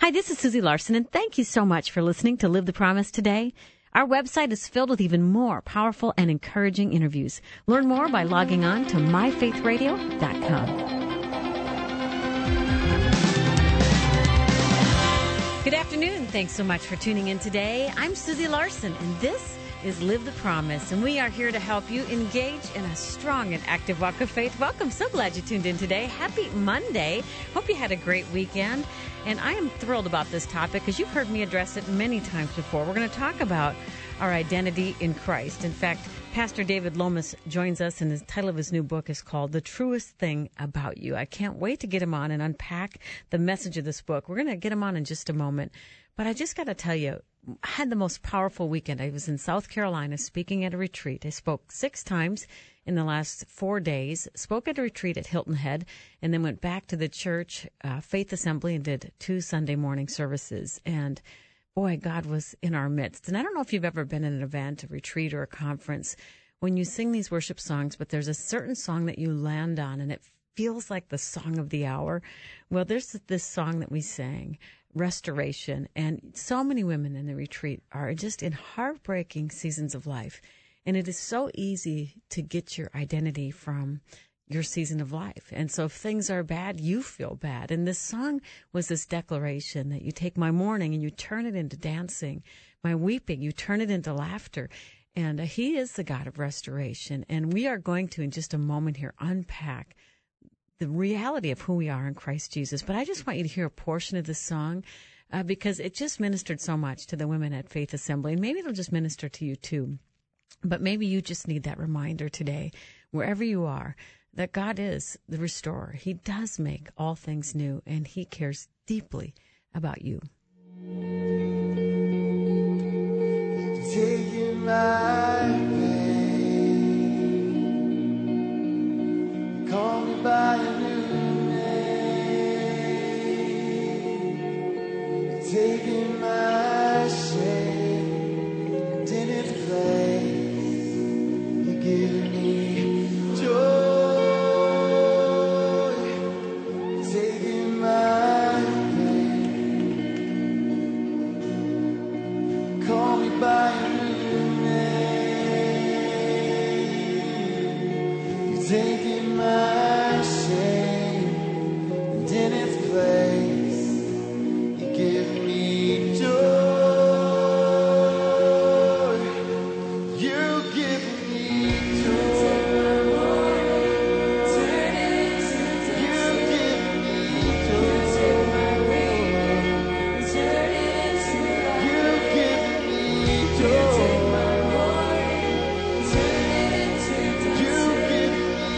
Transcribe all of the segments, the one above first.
Hi, this is Susie Larson, and thank you so much for listening to Live the Promise today. Our website is filled with even more powerful and encouraging interviews. Learn more by logging on to myfaithradio.com. Good afternoon. Thanks so much for tuning in today. I'm Susie Larson, and this is Live the Promise, and we are here to help you engage in a strong and active walk of faith. Welcome. So glad you tuned in today. Happy Monday. Hope you had a great weekend. And I am thrilled about this topic because you've heard me address it many times before. We're going to talk about our identity in Christ. In fact, Pastor David Lomas joins us, and the title of his new book is called The Truest Thing About You. I can't wait to get him on and unpack the message of this book. We're going to get him on in just a moment. But I just got to tell you, I had the most powerful weekend. I was in South Carolina speaking at a retreat. I spoke 6 times in the last 4 days, spoke at a retreat at Hilton Head, and then went back to the church, Faith Assembly, and did 2 Sunday morning services. And boy, God was in our midst. And I don't know if you've ever been in an event, a retreat, or a conference, when you sing these worship songs, but there's a certain song that you land on, and it feels like the song of the hour. Well, there's this song that we sang, Restoration, and so many women in the retreat are just in heartbreaking seasons of life. And it is so easy to get your identity from your season of life. And so if things are bad, you feel bad. And this song was this declaration that you take my mourning and you turn it into dancing, my weeping, you turn it into laughter. And he is the God of restoration. And we are going to, in just a moment here, unpack the reality of who we are in Christ Jesus. But I just want you to hear a portion of this song because it just ministered so much to the women at Faith Assembly. And maybe it'll just minister to you too. But maybe you just need that reminder today, wherever you are, that God is the restorer. He does make all things new, and he cares deeply about you. Taking my pain, call me by a new name. Taking my shame, and in its place, you give me joy. Taking my pain, call me by a new name. You're taking my shame, and in its place, you give me joy. You give me joy. You give me joy. You give me joy. You give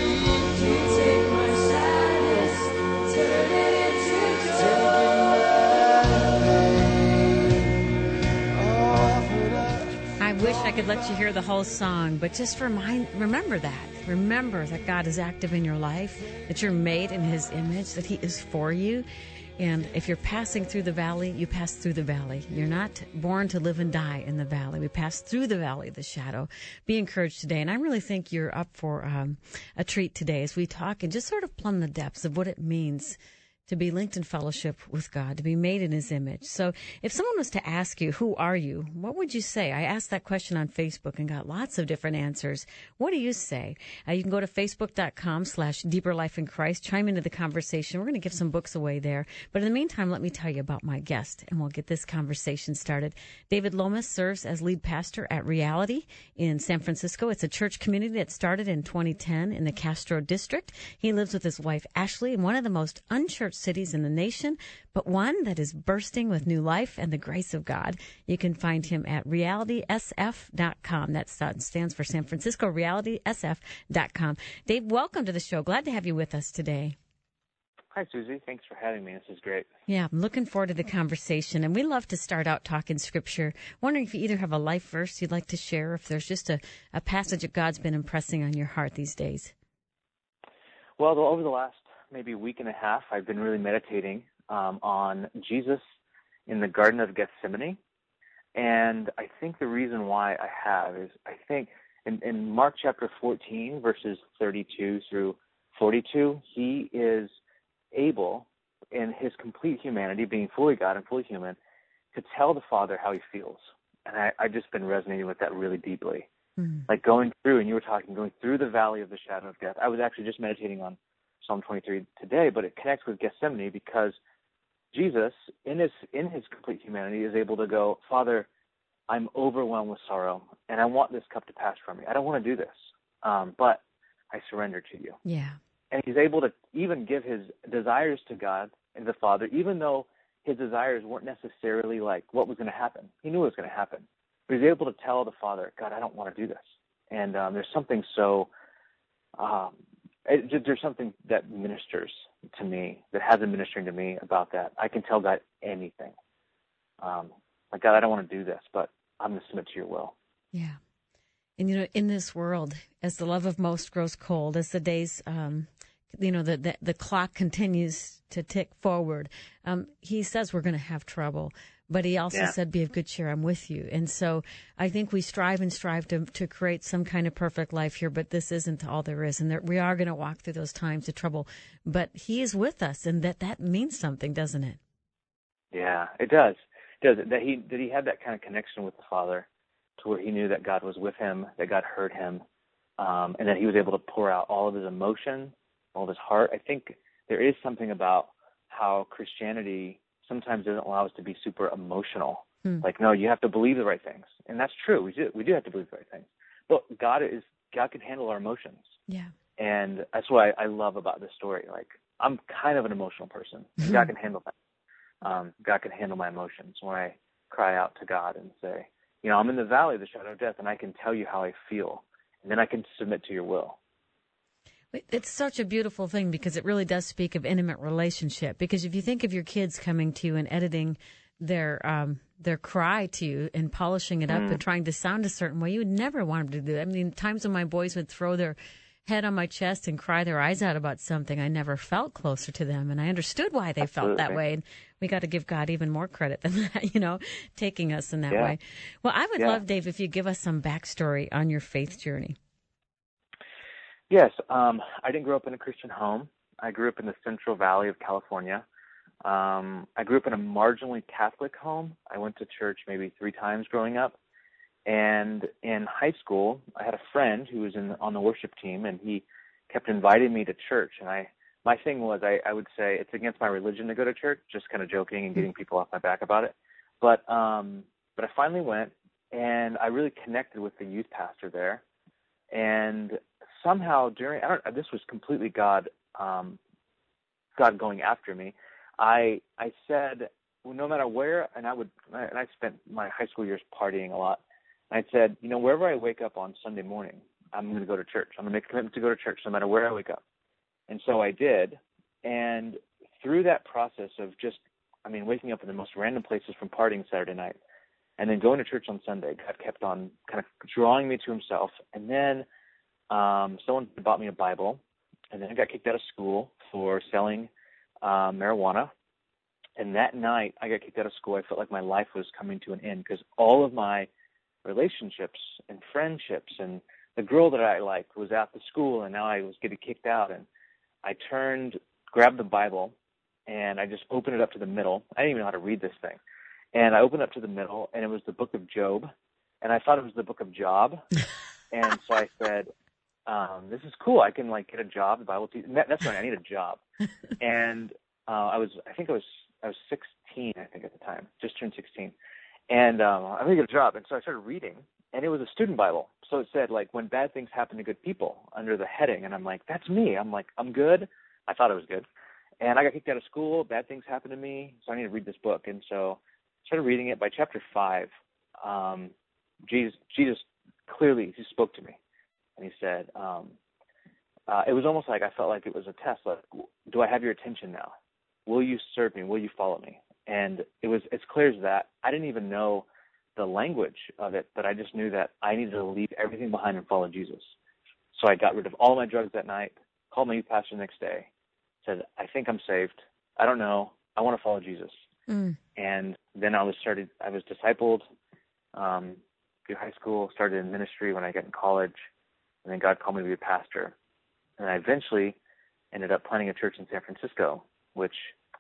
I wish I could let you hear the whole song, but just remember that. Remember that God is active in your life, that you're made in his image, that he is for you. And if you're passing through the valley, you pass through the valley. You're not born to live and die in the valley. We pass through the valley of the shadow. Be encouraged today. And I really think you're up for a treat today as we talk and just sort of plumb the depths of what it means to be linked in fellowship with God, to be made in his image. So if someone was to ask you, who are you? What would you say? I asked that question on Facebook and got lots of different answers. What do you say? You can go to facebook.com/Deeper Life in Christ. Chime into the conversation. We're going to give some books away there. But in the meantime, let me tell you about my guest, and we'll get this conversation started. David Lomas serves as lead pastor at Reality in San Francisco. It's a church community that started in 2010 in the Castro district. He lives with his wife, Ashley, in one of the most unchurched cities in the nation, but one that is bursting with new life and the grace of God. You can find him at realitysf.com. That stands for San Francisco, realitysf.com. Dave, welcome to the show. Glad to have you with us today. Hi, Susie. Thanks for having me. This is great. Yeah, I'm looking forward to the conversation. And we love to start out talking Scripture. Wondering if you either have a life verse you'd like to share, or if there's just a passage that God's been impressing on your heart these days. Well, over the last maybe week and a half, I've been really meditating on Jesus in the Garden of Gethsemane. And I think the reason why I have is I think in Mark chapter 14, verses 32 through 42, he is able in his complete humanity, being fully God and fully human, to tell the Father how he feels. And I just been resonating with that really deeply. Like going through, and you were talking, going through the valley of the shadow of death. I was actually just meditating on Psalm 23 today, but it connects with Gethsemane because Jesus, in his complete humanity, is able to go, Father, I'm overwhelmed with sorrow, and I want this cup to pass from me. I don't want to do this, but I surrender to you. Yeah. And he's able to even give his desires to God and the Father, even though his desires weren't necessarily like what was going to happen. He knew it was going to happen. But he's able to tell the Father, God, I don't want to do this. And there's something so, there's something that ministers to me, that has been ministering to me about that. I can tell God anything. Like, God, I don't want to do this, but I'm going to submit to your will. Yeah. And, in this world, as the love of most grows cold, as the days, the clock continues to tick forward, he says we're going to have trouble. But he also said, be of good cheer, I'm with you. And so I think we strive to create some kind of perfect life here, but this isn't all there is. And we are going to walk through those times of trouble. But he is with us, and that means something, doesn't it? Yeah, it does. It does. That he had that kind of connection with the Father to where he knew that God was with him, that God heard him, and that he was able to pour out all of his emotion, all of his heart. I think there is something about how Christianity sometimes doesn't allow us to be super emotional. Like, no, you have to believe the right things. And that's true. We do have to believe the right things. But God can handle our emotions. Yeah. And that's what I love about this story. Like, I'm kind of an emotional person. And God can handle that. God can handle my emotions when I cry out to God and say, I'm in the valley of the shadow of death, and I can tell you how I feel. And then I can submit to your will. It's such a beautiful thing because it really does speak of intimate relationship. Because if you think of your kids coming to you and editing their cry to you and polishing it up and trying to sound a certain way, you would never want them to do that. I mean, times when my boys would throw their head on my chest and cry their eyes out about something, I never felt closer to them, and I understood why they felt that way. And we got to give God even more credit than that, taking us in that way. Well, I would love, Dave, if you give us some backstory on your faith journey. Yes, I didn't grow up in a Christian home. I grew up in the Central Valley of California. I grew up in a marginally Catholic home. I went to church maybe 3 times growing up. And in high school, I had a friend who was on the worship team, and he kept inviting me to church. And my thing was, I would say it's against my religion to go to church, just kind of joking and getting people off my back about it. But I finally went, and I really connected with the youth pastor there. And somehow this was completely God going after me. I said, well, no matter where, and I spent my high school years partying a lot. And I said, wherever I wake up on Sunday morning, I'm going to go to church. I'm going to make a commitment to go to church no matter where I wake up. And so I did. And through that process of waking up in the most random places from partying Saturday night and then going to church on Sunday, God kept on kind of drawing me to himself. And then someone bought me a Bible, and then I got kicked out of school for selling marijuana. And that night I got kicked out of school. I felt like my life was coming to an end because all of my relationships and friendships and the girl that I liked was at the school, and now I was getting kicked out. And I grabbed the Bible, and I just opened it up to the middle. I didn't even know how to read this thing. And I opened it up to the middle, and it was the book of Job. And I thought it was the book of Job. And so I said, this is cool. I can get a job. The Bible teaches. That's right. I need a job. And I was 16, I think, at the time, just turned 16. And I need to get a job. And so I started reading, and it was a student Bible. So it said, when bad things happen to good people under the heading. And I'm like, that's me. I'm like, I'm good. I thought it was good. And I got kicked out of school. Bad things happened to me. So I need to read this book. And so I started reading it. By chapter 5, Jesus clearly, he spoke to me. And he said, it was almost like I felt like it was a test. Like, do I have your attention now? Will you serve me? Will you follow me? And it was as clear as that. I didn't even know the language of it, but I just knew that I needed to leave everything behind and follow Jesus. So I got rid of all my drugs that night, called my youth pastor the next day, said, I think I'm saved. I don't know. I want to follow Jesus. And then I was discipled through high school, started in ministry when I got in college, and then God called me to be a pastor. And I eventually ended up planting a church in San Francisco, which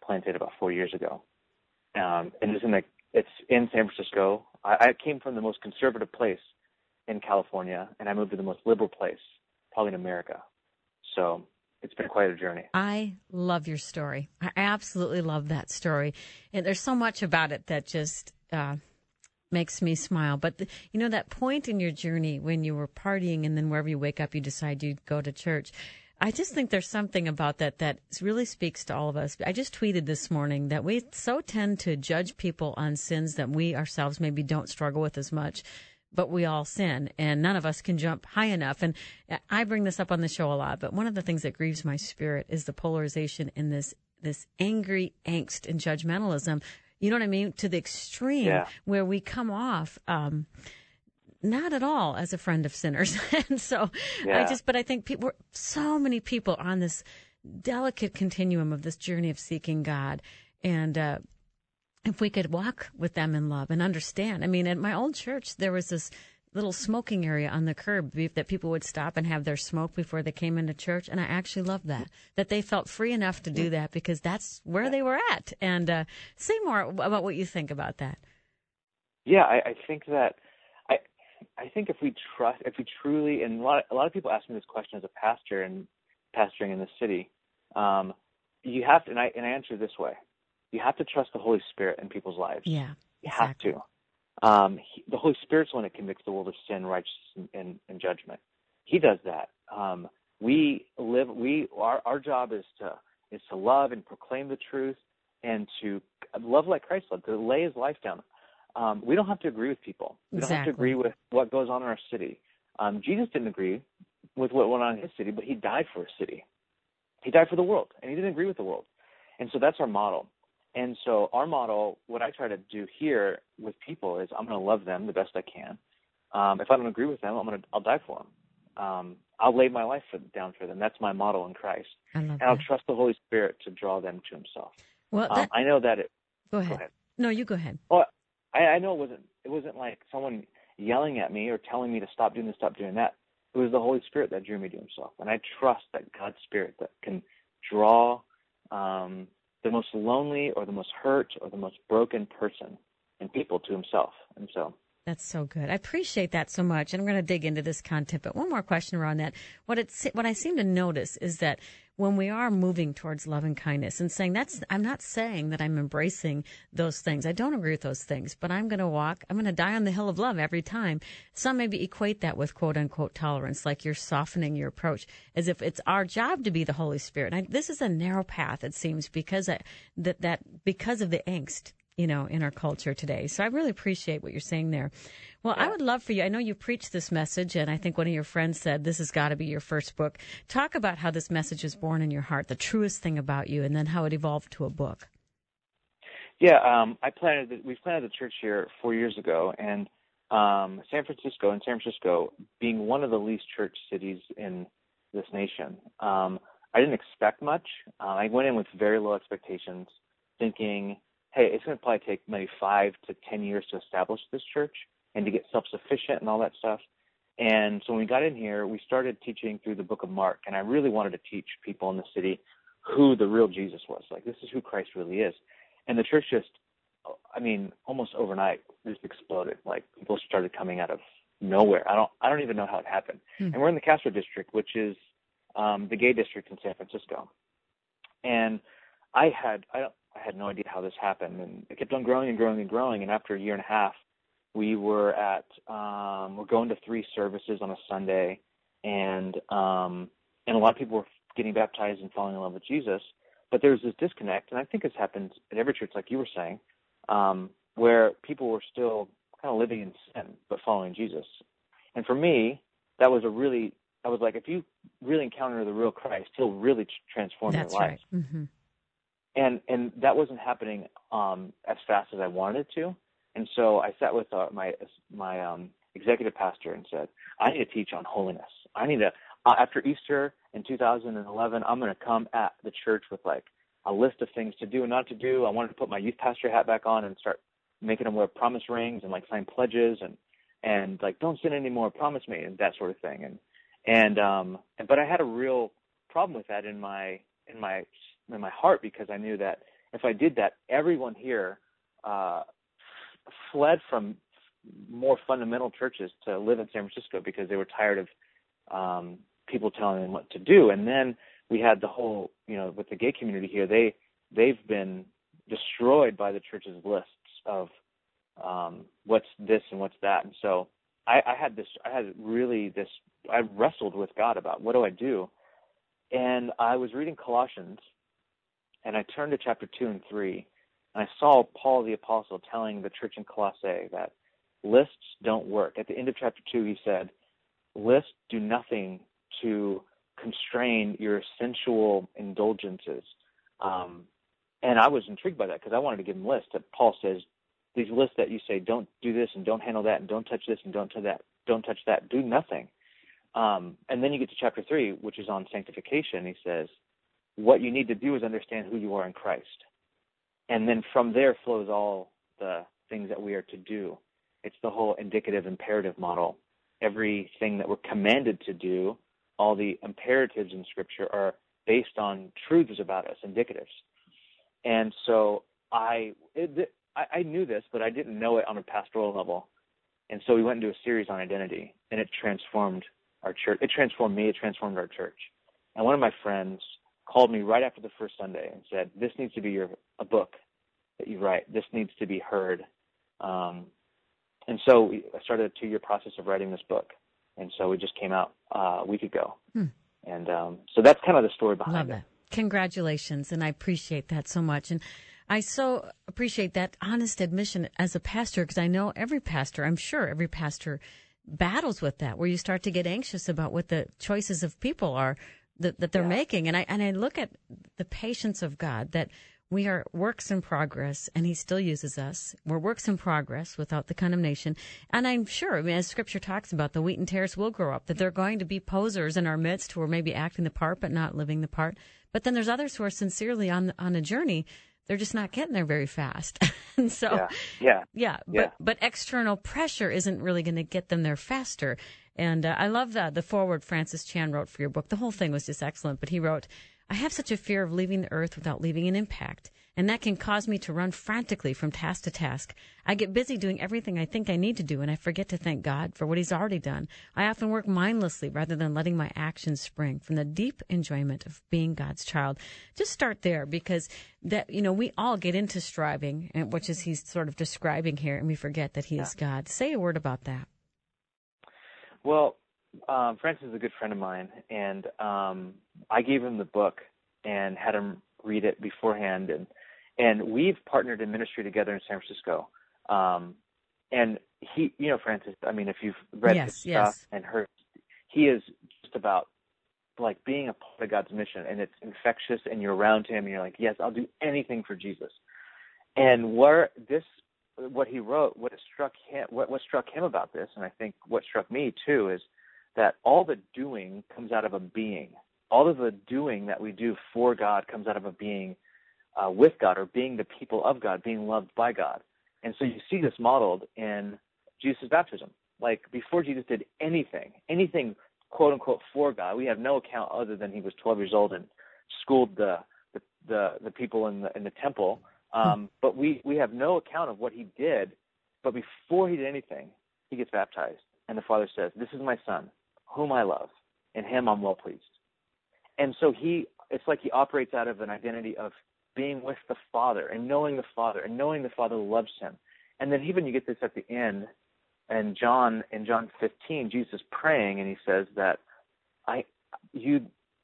planted about 4 years ago. And it's in San Francisco. I came from the most conservative place in California, and I moved to the most liberal place, probably in America. So it's been quite a journey. I love your story. I absolutely love that story. And there's so much about it that just makes me smile. But, that point in your journey when you were partying and then wherever you wake up, you decide you go to church. I just think there's something about that really speaks to all of us. I just tweeted this morning that we so tend to judge people on sins that we ourselves maybe don't struggle with as much, but we all sin, and none of us can jump high enough. And I bring this up on the show a lot, but one of the things that grieves my spirit is the polarization in this angry angst and judgmentalism, you know what I mean, to the extreme where we come off not at all as a friend of sinners. And so I think so many people on this delicate continuum of this journey of seeking God. And if we could walk with them in love and understand. I mean, at my old church, there was this little smoking area on the curb that people would stop and have their smoke before they came into church. And I actually loved that they felt free enough to do that because that's where they were at. And say more about what you think about that. Yeah, I think that I think if we truly, and a lot of people ask me this question as a pastor and pastoring in the city, you have to, and I answer this way. You have to trust the Holy Spirit in people's lives. Yeah, you exactly. have to. The Holy Spirit's the one that convicts the world of sin, righteousness, and judgment. He does that. Our job is to love and proclaim the truth and to love like Christ loved, to lay his life down. We don't have to agree with people. We don't have to agree with what goes on in our city. Jesus didn't agree with what went on in his city, but he died for his city. He died for the world, and he didn't agree with the world. And so that's our model. And so our model, what I try to do here with people is I'm going to love them the best I can. If I don't agree with them, I'll die for them. I'll lay my life down for them. That's my model in Christ. And I'll trust the Holy Spirit to draw them to himself. Well, I know that it. Go ahead. No, you go ahead. Well, I know it wasn't like someone yelling at me or telling me to stop doing this, stop doing that. It was the Holy Spirit that drew me to himself. And I trust that God's Spirit that can draw the most lonely or the most hurt or the most broken person and people to himself. And so that's so good. I appreciate that so much. And I'm going to dig into this content. But one more question around that. What I seem to notice is that when we are moving towards love and kindness and saying I'm not saying that I'm embracing those things. I don't agree with those things, but I'm going to die on the hill of love every time. Some maybe equate that with quote unquote tolerance, like you're softening your approach as if it's our job to be the Holy Spirit. And this is a narrow path, it seems, because of the angst, in our culture today. So I really appreciate what you're saying there. Well, I would love for you, I know you preached this message, and I think one of your friends said this has got to be your first book. Talk about how this message is born in your heart, the truest thing about you, and then how it evolved to a book. Yeah, we planted the church here 4 years ago, and San Francisco being one of the least church cities in this nation, I didn't expect much. I went in with very low expectations, thinking, hey, it's going to probably take maybe 5 to 10 years to establish this church and to get self-sufficient and all that stuff. And so when we got in here, we started teaching through the book of Mark, and I really wanted to teach people in the city who the real Jesus was. Like, this is who Christ really is. And the church almost overnight just exploded. Like, people started coming out of nowhere. I don't even know how it happened. And we're in the Castro district, which is the gay district in San Francisco. And I had no idea how this happened, and it kept on growing and growing and growing. And after a year and a half, we were we're going to 3 services on a Sunday, and a lot of people were getting baptized and falling in love with Jesus. But there was this disconnect, and I think this happens at every church, like you were saying, where people were still kind of living in sin but following Jesus. And for me, I was like, if you really encounter the real Christ, he'll really transform your life. That's right. Mm-hmm. And that wasn't happening as fast as I wanted it to. And so I sat with my executive pastor and said, I need to teach on holiness. I need to, after Easter in 2011, I'm going to come at the church with like a list of things to do and not to do. I wanted to put my youth pastor hat back on and start making them wear promise rings and like sign pledges and like, don't sin anymore, promise me, and that sort of thing. But I had a real problem with that in my heart, because I knew that if I did that, everyone here fled from more fundamental churches to live in San Francisco because they were tired of people telling them what to do. And then we had the whole, with the gay community here, they've been destroyed by the church's lists of what's this and what's that. And so I wrestled with God about what do I do? And I was reading Colossians, and I turned to chapter 2 and 3, and I saw Paul the Apostle telling the church in Colossae that lists don't work. At the end of chapter 2, he said, lists do nothing to constrain your sensual indulgences. And I was intrigued by that because I wanted to give him lists that Paul says, these lists that you say, don't do this and don't handle that and don't touch this and don't touch that, do nothing. And then you get to chapter 3, which is on sanctification. He says, what you need to do is understand who you are in Christ. And then from there flows all the things that we are to do. It's the whole indicative imperative model. Everything that we're commanded to do, all the imperatives in Scripture are based on truths about us, indicatives. And so I knew this, but I didn't know it on a pastoral level. And so we went into a series on identity, and it transformed our church. It transformed me. It transformed our church. And one of my friends called me right after the first Sunday and said, this needs to be a book that you write. This needs to be heard. And so I started a 2-year process of writing this book. And so it just came out a week ago. And so that's kind of the story behind Love it. that. Congratulations, and I appreciate that so much. And I so appreciate that honest admission as a pastor, because I know every pastor, I'm sure every pastor battles with that, where you start to get anxious about what the choices of people are that they're making. And I look at the patience of God, that we are works in progress, and he still uses us. We're works in progress without the condemnation. And I'm sure, as Scripture talks about, the wheat and tares will grow up, that there are going to be posers in our midst who are maybe acting the part but not living the part. But then there's others who are sincerely on a journey. They're just not getting there very fast. And so, but external pressure isn't really going to get them there faster. And I love the foreword Francis Chan wrote for your book. The whole thing was just excellent. But he wrote, I have such a fear of leaving the earth without leaving an impact, and that can cause me to run frantically from task to task. I get busy doing everything I think I need to do, and I forget to thank God for what he's already done. I often work mindlessly rather than letting my actions spring from the deep enjoyment of being God's child. Just start there, because that, we all get into striving, which is he's sort of describing here, and we forget that he is God. Say a word about that. Well, Francis is a good friend of mine, and I gave him the book and had him read it beforehand, and we've partnered in ministry together in San Francisco. And he, Francis, if you've read his stuff and heard, he is just about like being a part of God's mission, and it's infectious, and you're around him, and you're like, yes, I'll do anything for Jesus. And what he wrote, what struck him about this, and I think what struck me too, is that all the doing comes out of a being. All of the doing that we do for God comes out of a being with God, or being the people of God, being loved by God. And so you see this modeled in Jesus' baptism. Like, before Jesus did anything, quote unquote, for God, we have no account other than he was 12 years old and schooled the people in the temple. But we have no account of what he did. But before he did anything, he gets baptized, and the Father says, "This is my Son, whom I love. In him I'm well pleased." And so it's like he operates out of an identity of being with the Father and knowing the Father loves him. And then even you get this at the end, and in John 15, Jesus praying, and he says that you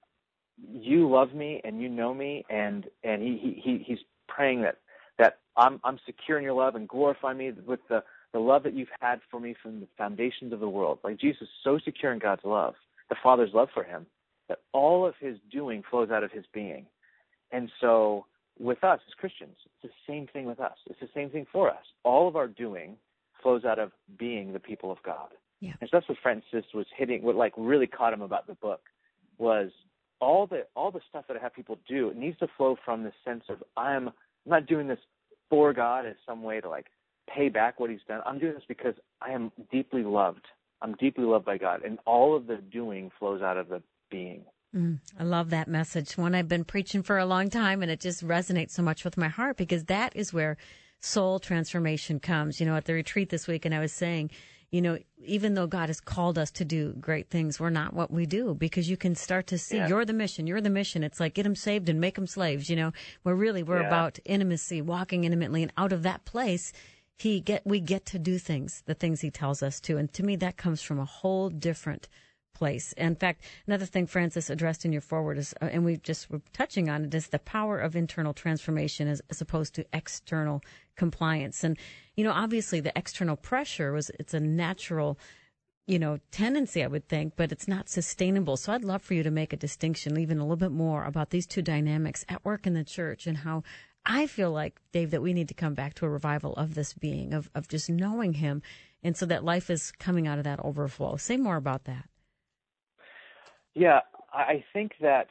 love me and you know me, and he's praying that I'm secure in your love, and glorify me with the love that you've had for me from the foundations of the world. Like, Jesus is so secure in God's love, the Father's love for him, that all of his doing flows out of his being. And so with us as Christians, it's the same thing with us. It's the same thing for us. All of our doing flows out of being the people of God. Yeah. And so that's what Francis was hitting, what like really caught him about the book, was all the stuff that I have people do, it needs to flow from the sense of I'm not doing this for God as some way to like pay back what he's done. I'm doing this because I am deeply loved. I'm deeply loved by God. And all of the doing flows out of the being. I love that message, one I've been preaching for a long time, and it just resonates so much with my heart because that is where soul transformation comes. At the retreat this week, and I was saying, even though God has called us to do great things, we're not what we do, because you can start to see you're the mission. It's like get them saved and make them slaves. We're about intimacy, walking intimately, and out of that place, we get to do the things he tells us to. And to me, that comes from a whole different place. In fact, another thing Francis addressed in your forward is, and we're touching on it, is the power of internal transformation as opposed to external compliance. And, obviously the external pressure it's a natural, tendency, I would think, but it's not sustainable. So I'd love for you to make a distinction, even a little bit more about these two dynamics at work in the church, and how I feel like, Dave, that we need to come back to a revival of this being, of just knowing him, and so that life is coming out of that overflow. Say more about that. Yeah, I think that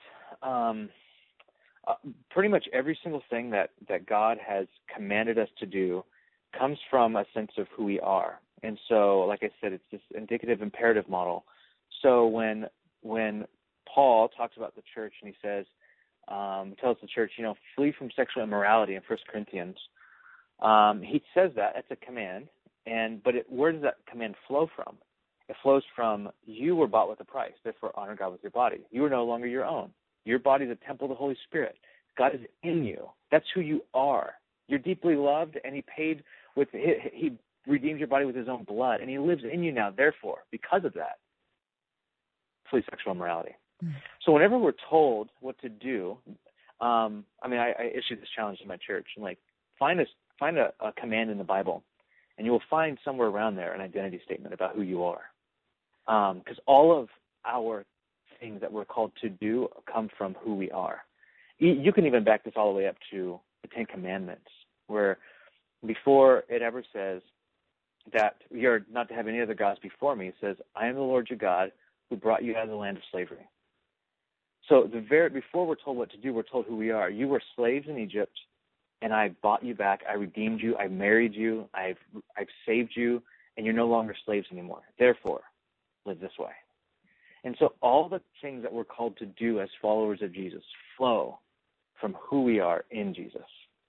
pretty much every single thing that God has commanded us to do comes from a sense of who we are. And so, like I said, it's this indicative imperative model. So when Paul talks about the church and he says, tells the church, flee from sexual immorality in 1 Corinthians, he says that it's a command. But where does that command flow from? It flows from, you were bought with a price, therefore honor God with your body. You are no longer your own. Your body is a temple of the Holy Spirit. God is in you. That's who you are. You're deeply loved, and he redeemed your body with his own blood, and he lives in you now. Therefore, because of that, flee sexual immorality. So whenever we're told what to do, I issue this challenge in my church, and find a command in the Bible, and you will find somewhere around there an identity statement about who you are. Because all of our things that we're called to do come from who we are. You can even back this all the way up to the Ten Commandments, where before it ever says that you're not to have any other gods before me, it says, I am the Lord your God who brought you out of the land of slavery. So before we're told what to do, we're told who we are. You were slaves in Egypt, and I bought you back. I redeemed you. I married you. I've saved you, and you're no longer slaves anymore. Therefore, live this way. And so all the things that we're called to do as followers of Jesus flow from who we are in Jesus.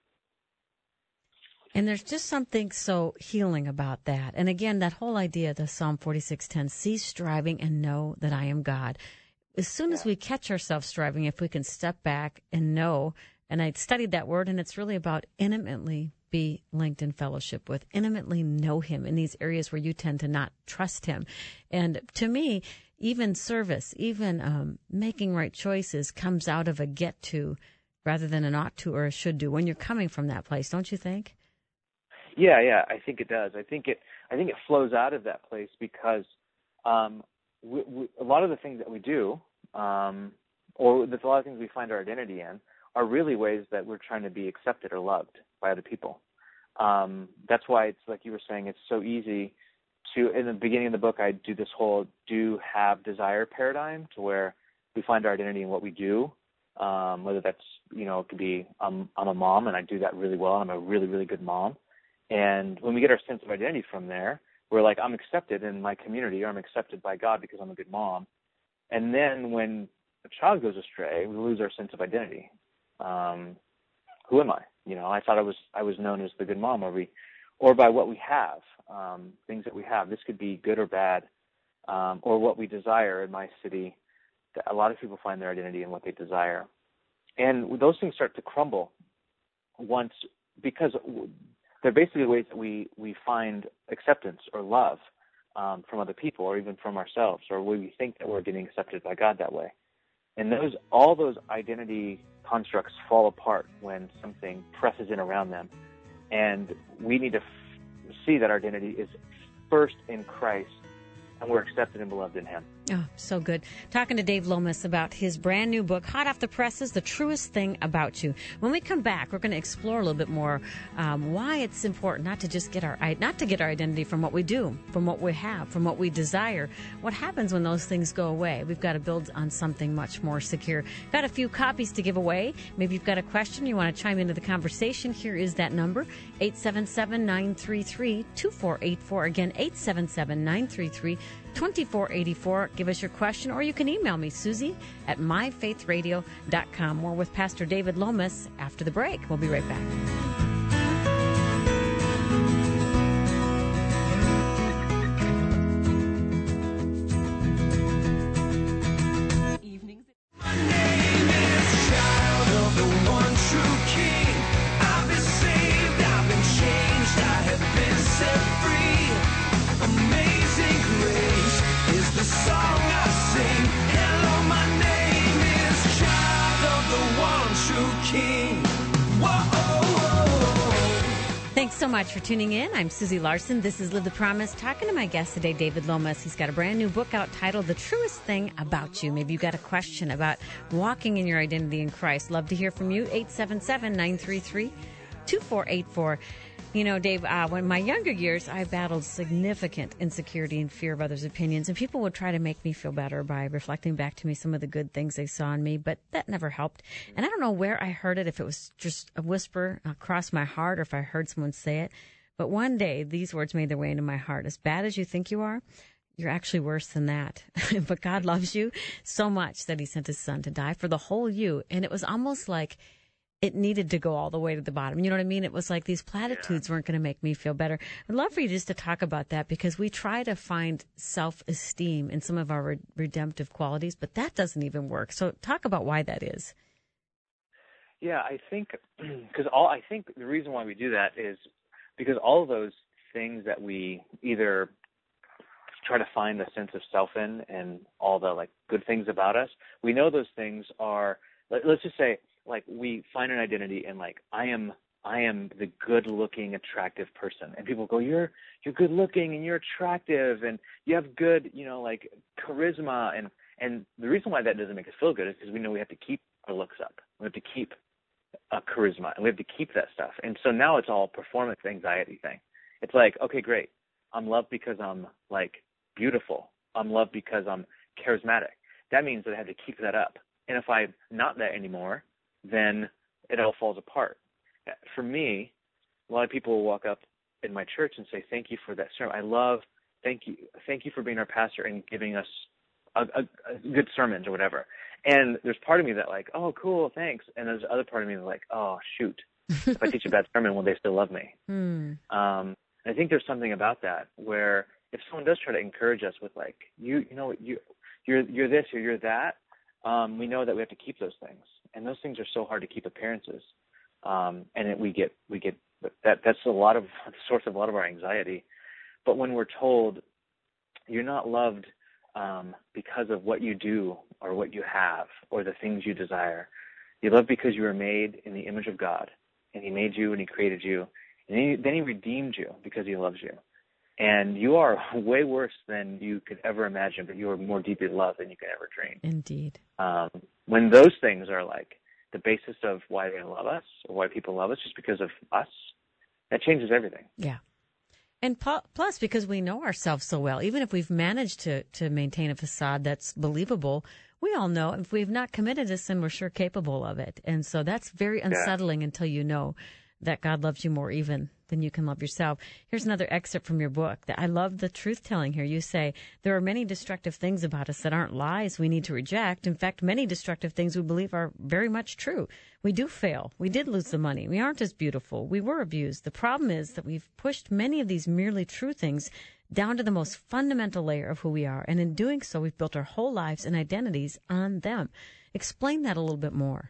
And there's just something so healing about that. And again, that whole idea, the Psalm 46:10, cease striving and know that I am God. As soon as we catch ourselves striving, if we can step back and know, and I studied that word, and it's really about intimately be linked in fellowship with, intimately know him in these areas where you tend to not trust him. And to me, even service, even making right choices comes out of a get to rather than an ought to or a should do when you're coming from that place, don't you think? Yeah, I think it does. I think it flows out of that place because a lot of the things that we do, or a lot of things we find our identity in, are really ways that we're trying to be accepted or loved by other people. That's why it's like you were saying, it's so easy to, in the beginning of the book, I do this whole do, have, desire paradigm to where we find our identity in what we do, whether that's, it could be I'm a mom and I do that really well and I'm a really, really good mom. And when we get our sense of identity from there, we're like, I'm accepted in my community, or I'm accepted by God because I'm a good mom. And then when a child goes astray, we lose our sense of identity. Who am I? I thought I was known as the good mom, or by what we have, things that we have. This could be good or bad, or what we desire. In my city, a lot of people find their identity in what they desire. And those things start to crumble because they're basically ways that we find acceptance or love from other people, or even from ourselves, or we think that we're getting accepted by God that way. And all those identity constructs fall apart when something presses in around them. And we need to see that our identity is first in Christ, and we're accepted and beloved in him. Oh, so good. Talking to Dave Lomas about his brand new book, hot off the presses, The Truest Thing About You. When we come back, we're going to explore a little bit more why it's important not to get our identity from what we do, from what we have, from what we desire. What happens when those things go away? We've got to build on something much more secure. Got a few copies to give away. Maybe you've got a question, you want to chime into the conversation. Here is that number, 877-933-2484. Again, 877-933-2484. 2484. Give us your question, or you can email me, Susie at myfaithradio.com. More with Pastor David Lomas after the break. We'll be right back. Thanks so much for tuning in. I'm Susie Larson. This is Live the Promise, talking to my guest today, David Lomas. He's got a brand new book out titled The Truest Thing About You. Maybe you've got a question about walking in your identity in Christ. Love to hear from you. 877-933-2484. You know, Dave, when in my younger years, I battled significant insecurity and fear of others' opinions, and people would try to make me feel better by reflecting back to me some of the good things they saw in me, but that never helped. And I don't know where I heard it, if it was just a whisper across my heart or if I heard someone say it, but one day these words made their way into my heart. As bad as you think you are, you're actually worse than that. But God loves you so much that he sent his son to die for the whole you, and it was almost like it needed to go all the way to the bottom. You know what I mean? It was like these platitudes weren't going to make me feel better. I'd love for you just to talk about that, because we try to find self-esteem in some of our redemptive qualities, but that doesn't even work. So talk about why that is. Yeah, I think I think the reason why we do that is because all of those things that we either try to find a sense of self in and all the like good things about us, we know those things are, let's just say, like we find an identity in like I am the good-looking, attractive person, and people go, you're good-looking and you're attractive and you have good, like charisma, and the reason why that doesn't make us feel good is because we know we have to keep our looks up, we have to keep charisma, and we have to keep that stuff, and so now it's all performance anxiety thing. It's like, okay, great, I'm loved because I'm like beautiful, I'm loved because I'm charismatic. That means that I have to keep that up, and if I'm not that anymore, then it all falls apart. For me, a lot of people will walk up in my church and say, thank you for that sermon. Thank you for being our pastor and giving us a good sermons or whatever. And there's part of me that like, oh, cool, thanks. And there's the other part of me that's like, oh, shoot, if I teach a bad sermon, will they still love me? I think there's something about that where if someone does try to encourage us with like, you're this or you're that, we know that we have to keep those things. And those things are so hard to keep appearances. And we get that's the source of a lot of our anxiety. But when we're told you're not loved because of what you do or what you have or the things you desire, you're loved because you were made in the image of God, and he made you and he created you, and then he redeemed you because he loves you. And you are way worse than you could ever imagine, but you are more deeply loved than you could ever dream. Indeed. When those things are like the basis of why they love us or why people love us just because of us, that changes everything. Yeah. And plus, because we know ourselves so well, even if we've managed to maintain a facade that's believable, we all know if we've not committed a sin, we're sure capable of it. And so that's very unsettling until you know that God loves you more even than you can love yourself. Here's another excerpt from your book. I love the truth-telling here. You say, there are many destructive things about us that aren't lies we need to reject. In fact, many destructive things we believe are very much true. We do fail. We did lose the money. We aren't as beautiful. We were abused. The problem is that we've pushed many of these merely true things down to the most fundamental layer of who we are. And in doing so, we've built our whole lives and identities on them. Explain that a little bit more.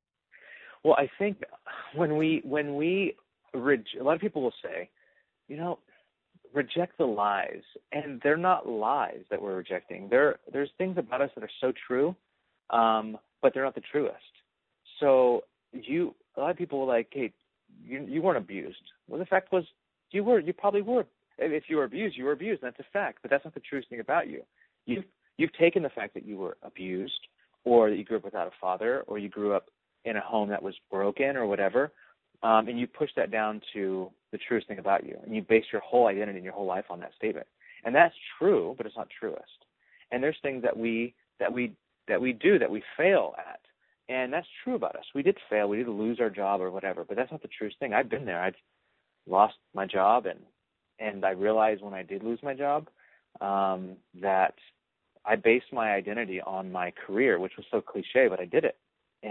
Well, I think when we a lot of people will say, reject the lies, and they're not lies that we're rejecting. There's things about us that are so true, but they're not the truest. So a lot of people were like, hey, you weren't abused. Well, the fact was you probably were. If you were abused, you were abused. And that's a fact, but that's not the truest thing about you. You've taken the fact that you were abused, or that you grew up without a father, or you grew up in a home that was broken or whatever, and you push that down to the truest thing about you, and you base your whole identity and your whole life on that statement. And that's true, but it's not truest. And there's things that we do that we fail at, and that's true about us. We did fail, we did lose our job or whatever, but that's not the truest thing. I've been there. I've lost my job, and I realized when I did lose my job, that I based my identity on my career, which was so cliche, but I did it.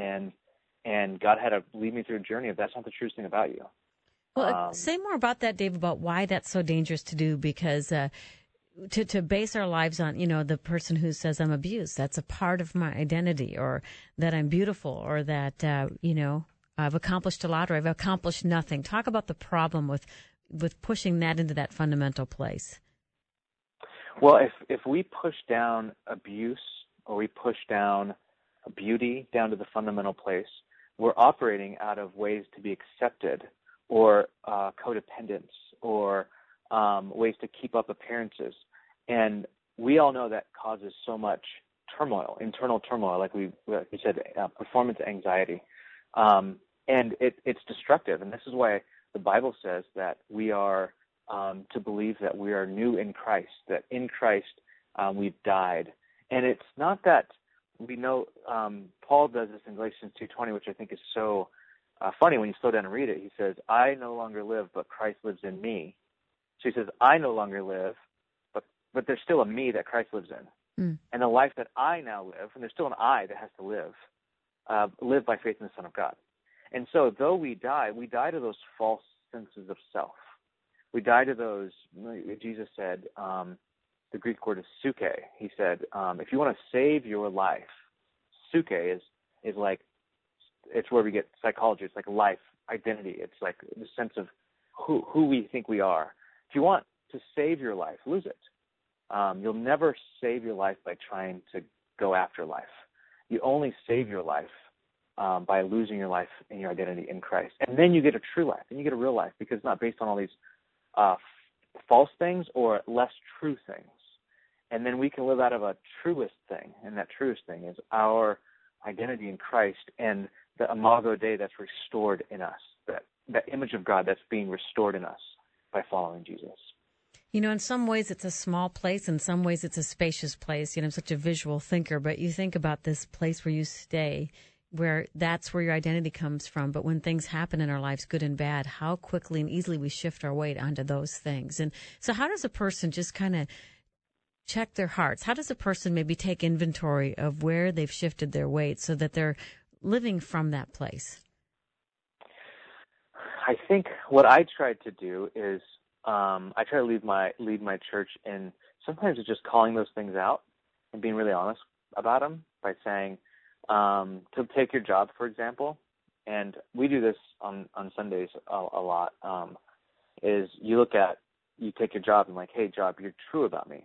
And God had to lead me through a journey of that's not the truest thing about you. Well, say more about that, Dave, about why that's so dangerous to do, because to base our lives on, the person who says I'm abused, that's a part of my identity, or that I'm beautiful, or that, I've accomplished a lot, or I've accomplished nothing. Talk about the problem with pushing that into that fundamental place. Well, if we push down abuse, or we push down beauty down to the fundamental place, we're operating out of ways to be accepted, or codependence, or ways to keep up appearances. And we all know that causes so much turmoil, internal turmoil, like we said, performance anxiety. And it's destructive. And this is why the Bible says that we are to believe that we are new in Christ, that in Christ we've died. And it's not that we know, Paul does this in Galatians 2:20, which I think is so funny when you slow down and read it. He says, I no longer live, but Christ lives in me. So he says, I no longer live, but there's still a me that Christ lives in. Mm. And the life that I now live, and there's still an I that has to live by faith in the Son of God. And so though we die to those false senses of self. We die to those, Jesus said, the Greek word is suke. He said, if you want to save your life, suke is like, it's where we get psychology. It's like life, identity. It's like the sense of who we think we are. If you want to save your life, lose it. You'll never save your life by trying to go after life. You only save your life by losing your life and your identity in Christ. And then you get a true life, and you get a real life, because it's not based on all these false things or less true things. And then we can live out of a truest thing, and that truest thing is our identity in Christ and the imago Dei that's restored in us, that image of God that's being restored in us by following Jesus. In some ways it's a small place, in some ways it's a spacious place. I'm such a visual thinker, but you think about this place where you stay, where that's where your identity comes from. But when things happen in our lives, good and bad, how quickly and easily we shift our weight onto those things. And so how does a person just kind of check their hearts? How does a person maybe take inventory of where they've shifted their weight so that they're living from that place? I think what I tried to do is I try to lead my church in sometimes it's just calling those things out and being really honest about them by saying, to take your job, for example, and we do this on Sundays a lot, is you take your job and like, hey, job, you're true about me.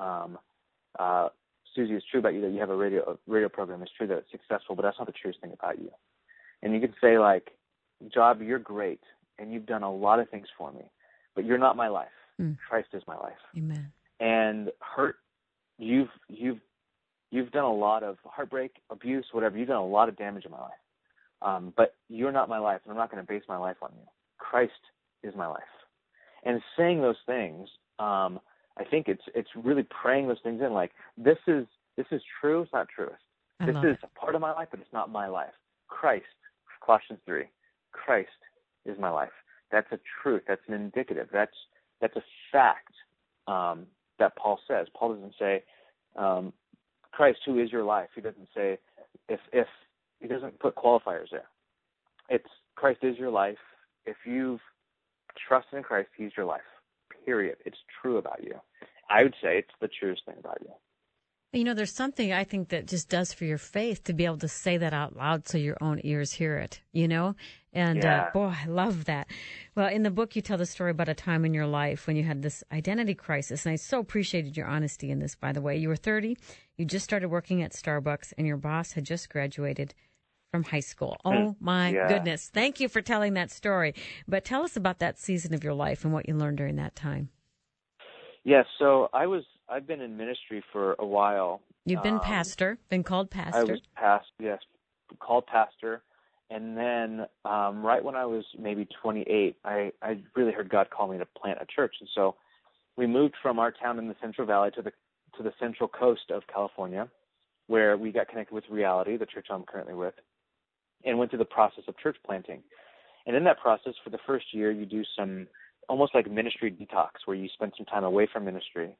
Susie, it's true about you that you have a radio program. It's true that it's successful, but that's not the truest thing about you. And you could say like, job, you're great, and you've done a lot of things for me, but you're not my life. Christ is my life. Amen. And you've done a lot of heartbreak, abuse, whatever. You've done a lot of damage in my life. But you're not my life, and I'm not going to base my life on you. Christ is my life. And saying those things, I think it's really praying those things in. Like this is true. It's not truest. This is a part of my life, but it's not my life. Christ, Colossians 3. Christ is my life. That's a truth. That's an indicative. That's a fact that Paul says. Paul doesn't say, Christ, who is your life? He doesn't say, if he doesn't put qualifiers there. It's Christ is your life. If you've trusted in Christ, he's your life. Period. It's true about you. I would say it's the truest thing about you. There's something I think that just does for your faith to be able to say that out loud so your own ears hear it, And, boy, I love that. Well, in the book, you tell the story about a time in your life when you had this identity crisis. And I so appreciated your honesty in this, by the way. You were 30. You just started working at Starbucks, and your boss had just graduated from high school. Oh, my goodness. Thank you for telling that story. But tell us about that season of your life and what you learned during that time. Yes, so I've been in ministry for a while. You've been been called pastor. I was called pastor. And then right when I was maybe 28, I really heard God call me to plant a church. And so we moved from our town in the Central Valley to the central coast of California, where we got connected with Reality, the church I'm currently with, and went through the process of church planting. And in that process, for the first year, you do some almost like ministry detox, where you spend some time away from ministry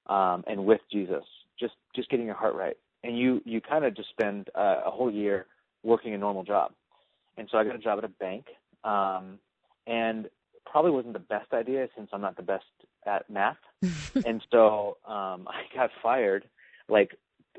and with Jesus, just getting your heart right. And you kind of just spend a whole year working a normal job. And so I got a job at a bank, and probably wasn't the best idea since I'm not the best at math. And so I got fired like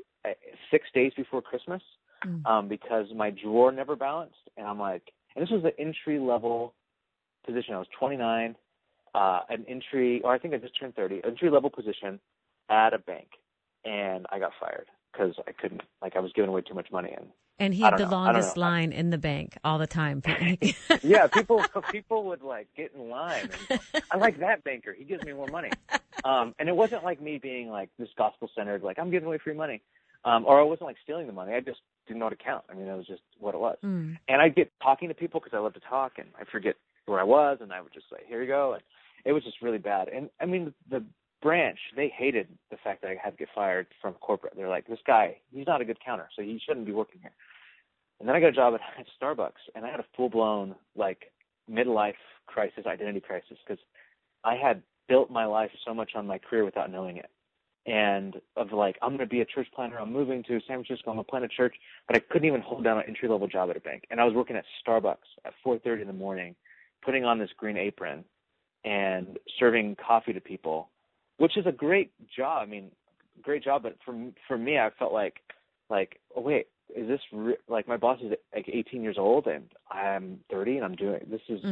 6 days before Christmas because my drawer never balanced. And I'm like, and this was an entry-level position. I was 29, an entry, or I think I just turned 30, entry-level position at a bank. And I got fired because I couldn't, like, I was giving away too much money. And he had the longest line in the bank all the time. Yeah, people would like get in line. And I like that banker. He gives me more money. And it wasn't like me being like this gospel-centered, like I'm giving away free money. Or I wasn't like stealing the money. I just didn't know how to count. I mean, that was just what it was. And I'd get talking to people because I love to talk, and I forget where I was, and I would just say, here you go. And it was just really bad. And I mean, the branch, they hated the fact that I had to get fired from corporate. They're like, this guy, he's not a good counter, so he shouldn't be working here. And then I got a job at Starbucks, and I had a full-blown, like, midlife crisis, identity crisis, because I had built my life so much on my career without knowing it. And of like, I'm going to be a church planter. I'm moving to San Francisco. I'm going to plant a church. But I couldn't even hold down an entry-level job at a bank. And I was working at Starbucks at 4:30 in the morning, putting on this green apron and serving coffee to people, which is a great job. I mean, great job. But for me, I felt like, oh, wait, is this like my boss is like 18 years old and I'm 30 and I'm doing this is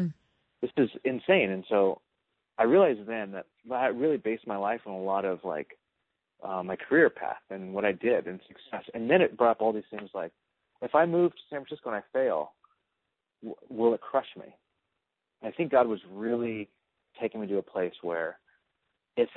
insane. And so I realized then that I really based my life on a lot of like my career path and what I did and success. And then it brought up all these things like, if I move to San Francisco and I fail, will it crush me? And I think God was really taking me to a place where if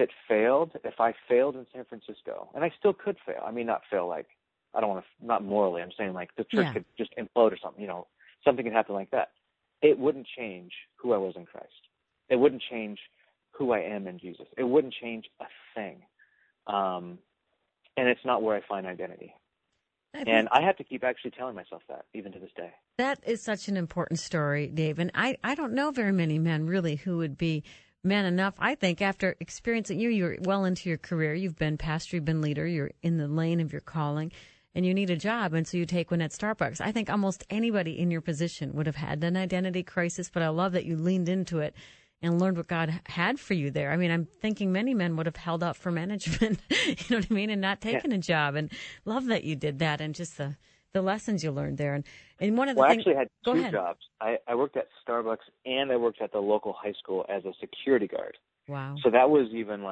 I failed in San Francisco, and I still could fail. I mean, not fail like, I don't want to, not morally, I'm saying like the church could just implode or something, something could happen like that. It wouldn't change who I was in Christ. It wouldn't change who I am in Jesus. It wouldn't change a thing. And it's not where I find identity. And I have to keep actually telling myself that, even to this day. That is such an important story, Dave. And I don't know very many men, really, who would be men enough. I think after experiencing you're well into your career. You've been pastor, you've been leader, you're in the lane of your calling, and you need a job, and so you take one at Starbucks. I think almost anybody in your position would have had an identity crisis, but I love that you leaned into it and learned what God had for you there. I mean, I'm thinking many men would have held out for management, you know what I mean, and not taken a job. And love that you did that and just the lessons you learned there. And one of the things... I actually had two jobs. I worked at Starbucks and I worked at the local high school as a security guard. Wow. So that was even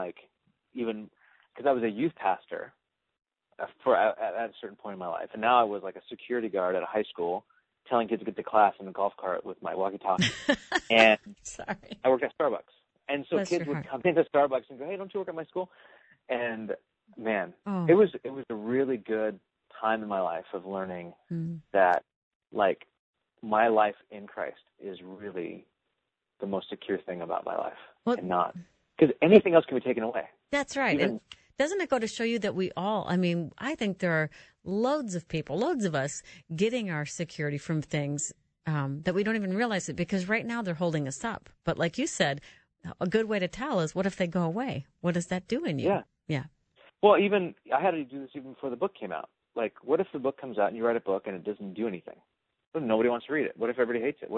because I was a youth pastor at a certain point in my life. And now I was like a security guard at a high school, telling kids to get to class in the golf cart with my walkie-talkie. And I worked at Starbucks. And so kids would come into Starbucks and go, hey, don't you work at my school? And, man, it was a really good time in my life of learning that, like, my life in Christ is really the most secure thing about my life. And not – because anything else can be taken away. That's right. And doesn't it go to show you that we all, I mean, I think there are loads of people, loads of us getting our security from things that we don't even realize it, because right now they're holding us up. But like you said, a good way to tell is, what if they go away? What does that do in you? Yeah. Well, even I had to do this even before the book came out. Like, what if the book comes out and you write a book and it doesn't do anything? What if nobody wants to read it? What if everybody hates it?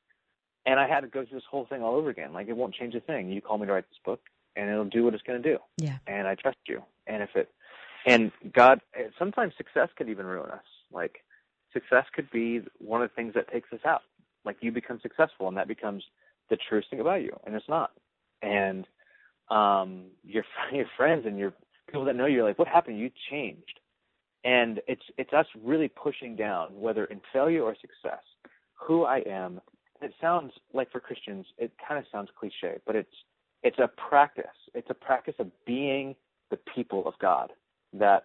And I had to go through this whole thing all over again. Like, it won't change a thing. You call me to write this book, and it'll do what it's going to do. Yeah. And I trust you. And God, sometimes success could even ruin us. Like, success could be one of the things that takes us out. Like, you become successful, and that becomes the truest thing about you, and it's not. And your friends and your people that know you are like, what happened? You changed. And it's us really pushing down, whether in failure or success, who I am. It sounds like, for Christians, it kind of sounds cliche, but it's a practice. It's a practice of being the people of God that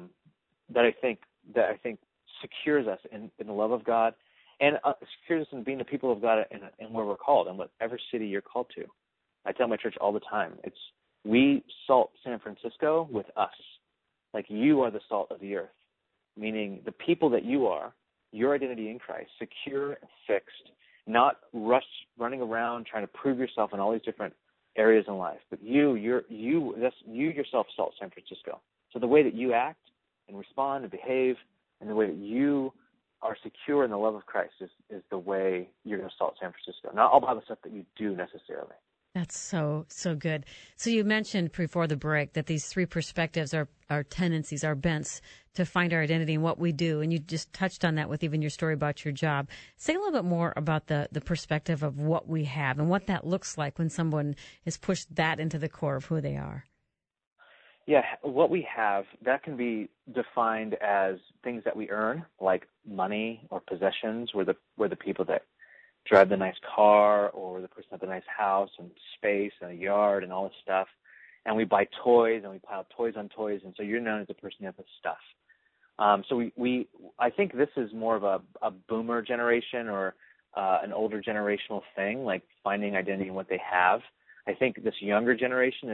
I think secures us in the love of God, and secures us in being the people of God and where we're called, and whatever city you're called to. I tell my church all the time, we salt San Francisco with us. Like, you are the salt of the earth, meaning the people that you are, your identity in Christ, secure and fixed, not running around trying to prove yourself in all these different areas in life, but you yourself salt San Francisco. So the way that you act and respond and behave, and the way that you are secure in the love of Christ is the way you're going to salt San Francisco. Not all by the stuff that you do necessarily. That's so good. So you mentioned before the break that these three perspectives are our tendencies, our bents to find our identity in what we do. And you just touched on that with even your story about your job. Say a little bit more about the perspective of what we have and what that looks like when someone has pushed that into the core of who they are. Yeah, what we have, that can be defined as things that we earn, like money or possessions. We're the people that drive the nice car, or the person with the nice house and space and a yard and all this stuff. And we buy toys and we pile toys on toys, and so you're known as the person who has the stuff. So I think this is more of a boomer generation or an older generational thing, like finding identity in what they have. I think this younger generation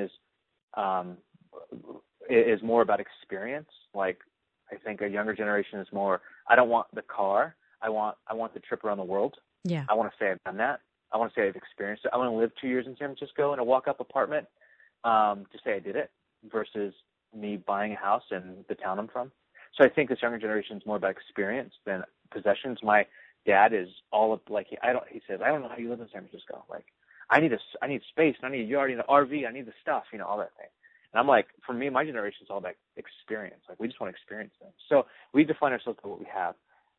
is more about experience. Like, I think a younger generation is more, I don't want the car, I want the trip around the world. Yeah. I want to say I've done that. I want to say I've experienced it. I want to live 2 years in San Francisco in a walk-up apartment to say I did it, versus me buying a house in the town I'm from. So I think this younger generation is more about experience than possessions. My dad is all of, like, he says, I don't know how you live in San Francisco. Like, I need space, and I need a yard, I need an RV, I need the stuff, all that thing. And I'm like, for me, my generation is all about experience. Like, we just want to experience things. So we define ourselves by what we have.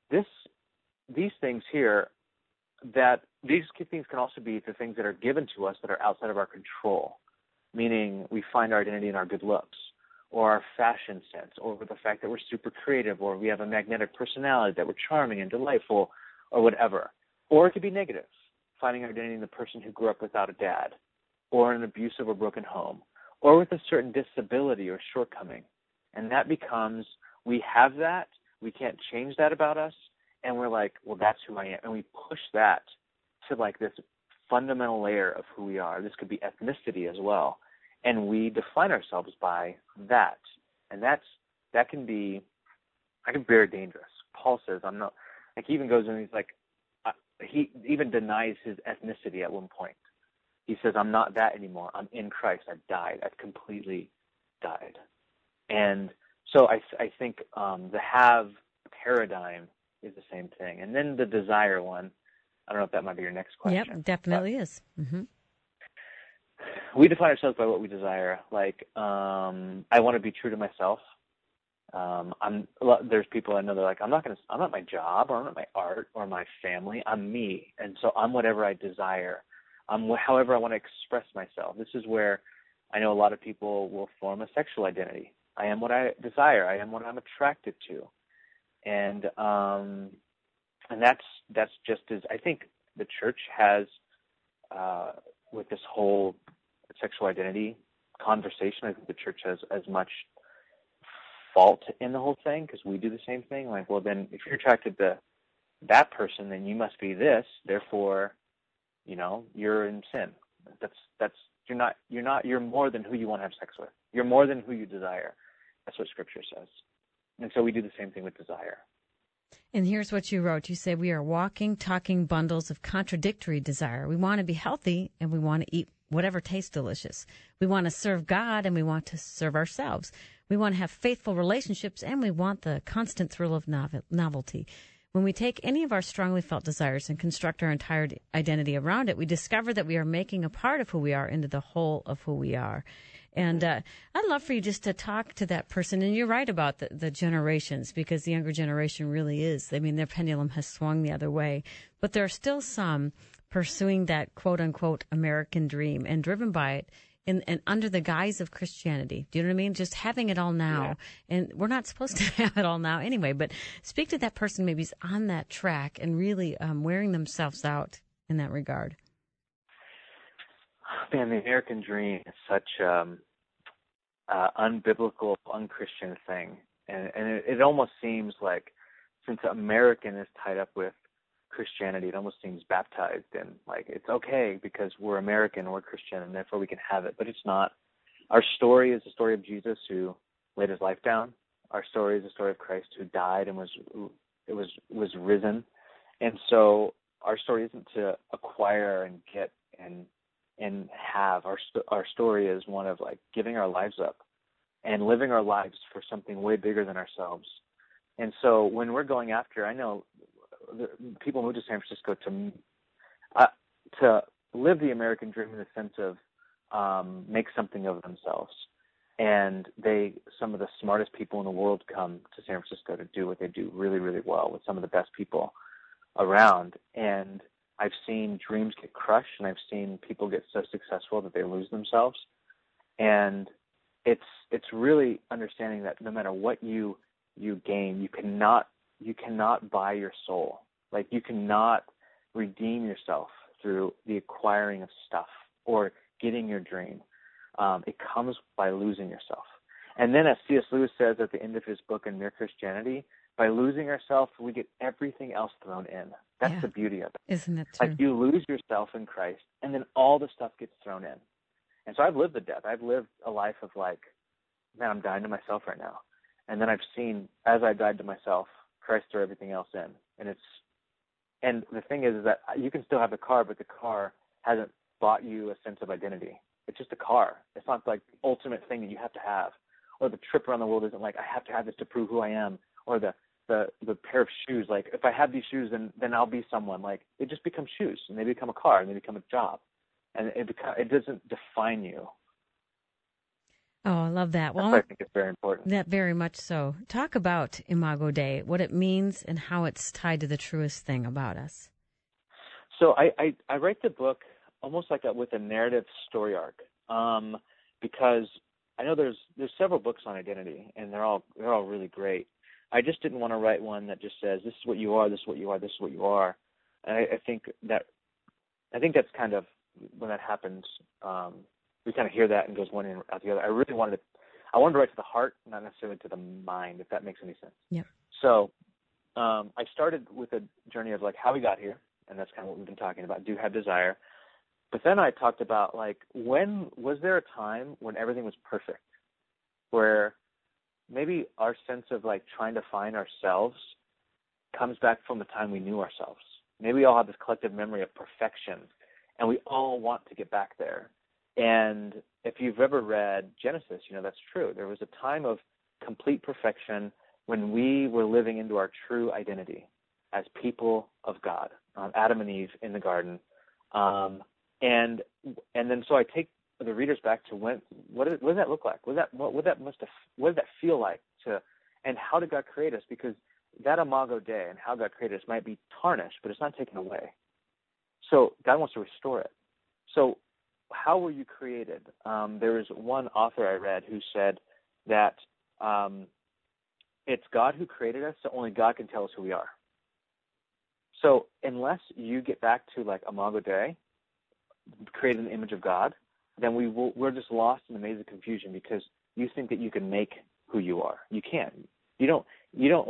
These things here, that these things can also be the things that are given to us that are outside of our control, meaning we find our identity in our good looks, or our fashion sense, or the fact that we're super creative, or we have a magnetic personality, that we're charming and delightful, or whatever. Or it could be negative, finding our identity in the person who grew up without a dad, or in an abusive or broken home, or with a certain disability or shortcoming. And that becomes, we have that, we can't change that about us, and we're like, well, that's who I am. And we push that to like this fundamental layer of who we are. This could be ethnicity as well. And we define ourselves by that. And that can be very dangerous. Paul says, I'm not, like, he even goes and he's like, he even denies his ethnicity at one point. He says, I'm not that anymore. I'm in Christ. I've died. I've completely died. And so I think the have paradigm is the same thing. And then the desire one, I don't know if that might be your next question. Yep, definitely is. Mm-hmm. We define ourselves by what we desire. Like, I want to be true to myself. There's people I know, they're like, I'm not my job, or I'm not my art or my family. I'm me. And so I'm whatever I desire. However I want to express myself. This is where I know a lot of people will form a sexual identity. I am what I desire. I am what I'm attracted to. And that's just as I think the church has with this whole sexual identity conversation. I think the church has as much fault in the whole thing, because we do the same thing. Like, well, then if you're attracted to that person, then you must be this. Therefore, you're in sin. You're more than who you want to have sex with. You're more than who you desire. That's what Scripture says. And so we do the same thing with desire. And here's what you wrote. You say, we are walking, talking bundles of contradictory desire. We want to be healthy, and we want to eat whatever tastes delicious. We want to serve God, and we want to serve ourselves. We want to have faithful relationships, and we want the constant thrill of novelty. When we take any of our strongly felt desires and construct our entire identity around it, we discover that we are making a part of who we are into the whole of who we are. And I'd love for you just to talk to that person. And you're right about the generations, because the younger generation really is. I mean, their pendulum has swung the other way. But there are still some pursuing that quote-unquote American dream and driven by it and under the guise of Christianity. Do you know what I mean? Just having it all now. Yeah. And we're not supposed to have it all now anyway. But speak to that person maybe who's on that track and really wearing themselves out in that regard. Man, the American dream is such unbiblical, unchristian thing. And it almost seems like, since American is tied up with Christianity, it almost seems baptized in, like, it's okay because we're American, we're Christian, and therefore we can have it. But it's not. Our story is the story of Jesus, who laid his life down. Our story is the story of Christ, who died and was risen. And so our story isn't to acquire and get and and have. Our story is one of like giving our lives up and living our lives for something way bigger than ourselves. And so when we're going after, I know people move to San Francisco to live the American dream in the sense of make something of themselves. And some of the smartest people in the world come to San Francisco to do what they do really, really well with some of the best people around. And I've seen dreams get crushed, and I've seen people get so successful that they lose themselves. And it's really understanding that no matter what you gain, you cannot buy your soul. Like, you cannot redeem yourself through the acquiring of stuff or getting your dream. It comes by losing yourself. And then, as C.S. Lewis says at the end of his book in Mere Christianity, by losing ourselves, we get everything else thrown in. That's the beauty of it. Isn't it true? Like, you lose yourself in Christ, and then all the stuff gets thrown in. And so I've lived the death. I've lived a life of like, man, I'm dying to myself right now. And then I've seen, as I died to myself, Christ threw everything else in. And the thing is that you can still have the car, but the car hasn't bought you a sense of identity. It's just a car. It's not like the ultimate thing that you have to have. Or the trip around the world isn't like, I have to have this to prove who I am. Or the pair of shoes, like, if I have these shoes, then I'll be someone. Like, it just becomes shoes, and they become a car, and they become a job. And it doesn't define you. Oh, I love that. Well, I think it's very important. That very much so. Talk about Imago Dei, what it means and how it's tied to the truest thing about us. So I write the book almost like with a narrative story arc, because I know there's several books on identity, and they're all really great. I just didn't want to write one that just says, this is what you are, this is what you are, this is what you are. And I think that's kind of, when that happens, we kind of hear that and goes one in out the other. I wanted to write to the heart, not necessarily to the mind, if that makes any sense. Yeah. So I started with a journey of like how we got here, and that's kind of what we've been talking about, do have desire. But then I talked about, like, when was there a time when everything was perfect, where maybe our sense of like trying to find ourselves comes back from the time we knew ourselves. Maybe we all have this collective memory of perfection, and we all want to get back there. And if you've ever read Genesis, you know that's true. There was a time of complete perfection when we were living into our true identity as people of God, Adam and Eve in the garden. And then so I take the readers back to what did that look like? What did that feel like and how did God create us? Because that Imago Dei and how God created us might be tarnished, but it's not taken away. So God wants to restore it. So how were you created? There was one author I read who said that it's God who created us, so only God can tell us who we are. So unless you get back to like Imago Dei, created in the image of God, then we're just lost in the maze of confusion, because you think that you can make who you are. You can't. You don't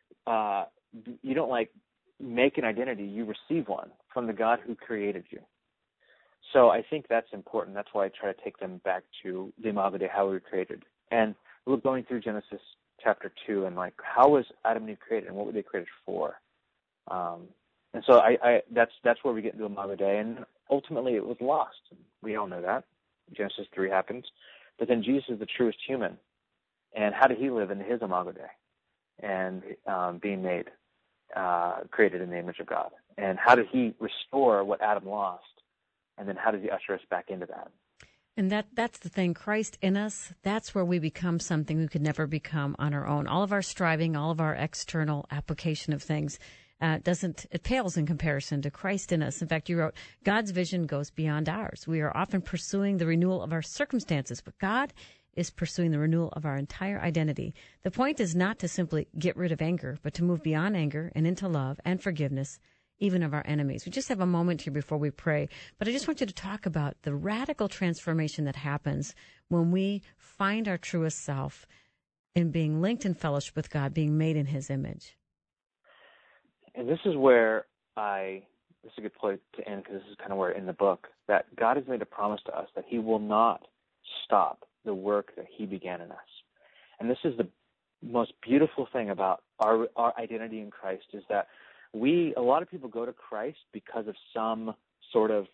make an identity. You receive one from the God who created you. So I think that's important. That's why I try to take them back to the Imago Dei, how we were created. And we're going through Genesis chapter 2 and like, how was Adam and Eve created and what were they created for? And so that's where we get into Imago Dei. And ultimately it was lost. We all know that. Genesis 3 happens. But then Jesus is the truest human. And how did he live into his Imago Dei? And being made, created in the image of God. And how did he restore what Adam lost? And then how does he usher us back into that? And that's the thing, Christ in us, that's where we become something we could never become on our own. All of our striving, all of our external application of things, it pales in comparison to Christ in us. In fact, you wrote, God's vision goes beyond ours. We are often pursuing the renewal of our circumstances, but God is pursuing the renewal of our entire identity. The point is not to simply get rid of anger, but to move beyond anger and into love and forgiveness, even of our enemies. We just have a moment here before we pray, but I just want you to talk about the radical transformation that happens when we find our truest self in being linked in fellowship with God, being made in his image. And this is where this is a good place to end, because this is kind of where in the book that God has made a promise to us that he will not stop the work that he began in us. And this is the most beautiful thing about our identity in Christ, is that a lot of people go to Christ because of some sort of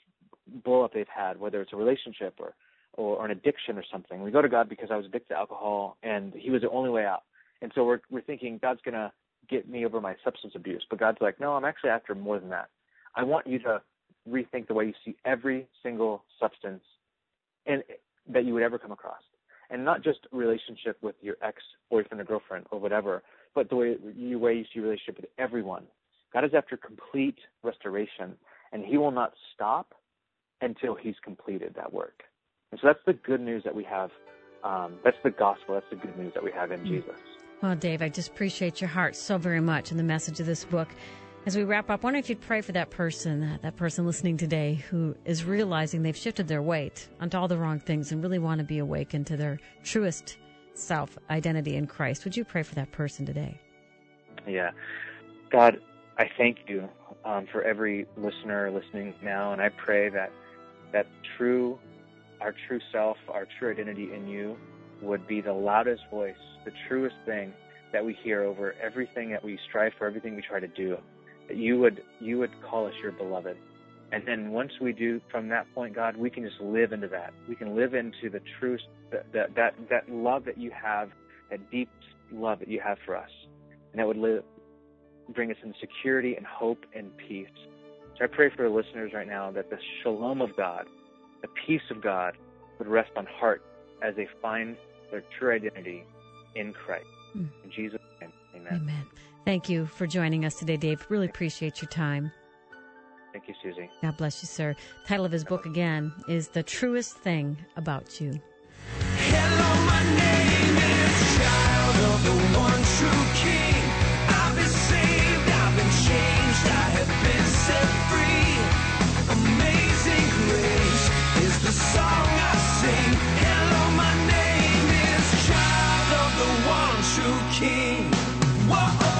blow up they've had, whether it's a relationship or an addiction or something. We go to God because I was addicted to alcohol, and he was the only way out. And so we're thinking God's going to get me over my substance abuse. But God's like, no, I'm actually after more than that. I want you to rethink the way you see every single substance and that you would ever come across. And not just relationship with your ex-boyfriend or girlfriend or whatever, but the way you see relationship with everyone. God is after complete restoration, and he will not stop until he's completed that work. And so that's the good news that we have. That's the gospel. That's the good news that we have in Jesus. Well, Dave, I just appreciate your heart so very much and the message of this book. As we wrap up, I wonder if you'd pray for that person listening today who is realizing they've shifted their weight onto all the wrong things and really want to be awakened to their truest self-identity in Christ. Would you pray for that person today? Yeah. God, I thank you for every listener listening now, and I pray that our true self, our true identity in you would be the loudest voice, the truest thing that we hear over everything that we strive for, everything we try to do. That you would call us your beloved. And then once we do, from that point, God, we can just live into that. We can live into the truth, that love that you have, that deep love that you have for us. And that would bring us in security and hope and peace. So I pray for the listeners right now that the shalom of God, the peace of God, would rest on hearts as they find their true identity in Christ. In Jesus' name, amen. Amen. Thank you for joining us today, Dave. Really appreciate your time. Thank you, Susie. God bless you, sir. The title of his book, again, is The Truest Thing About You. Hello, my name is Child of the One True King. I've been saved, I've been changed, I have been set free. Amazing grace is the song I sing. Hello, my name is Child of the One True King. Whoa.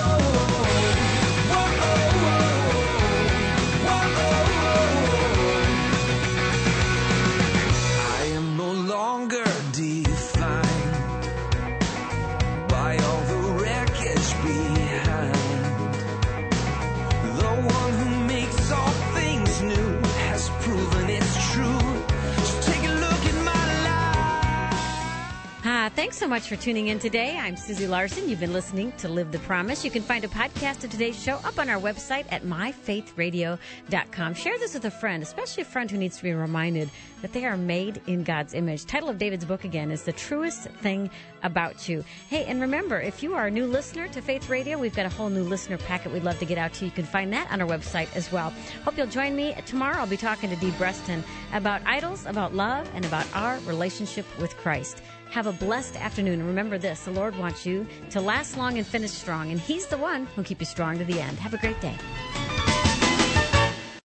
Thanks so much for tuning in today. I'm Susie Larson. You've been listening to Live the Promise. You can find a podcast of today's show up on our website at myfaithradio.com. Share this with a friend, especially a friend who needs to be reminded that they are made in God's image. Title of David's book, again, is The Truest Thing About You. Hey, and remember, if you are a new listener to Faith Radio, we've got a whole new listener packet we'd love to get out to you. You can find that on our website as well. Hope you'll join me tomorrow. I'll be talking to Dee Breston about idols, about love, and about our relationship with Christ. Have a blessed afternoon. And remember this, the Lord wants you to last long and finish strong, and he's the one who'll keep you strong to the end. Have a great day.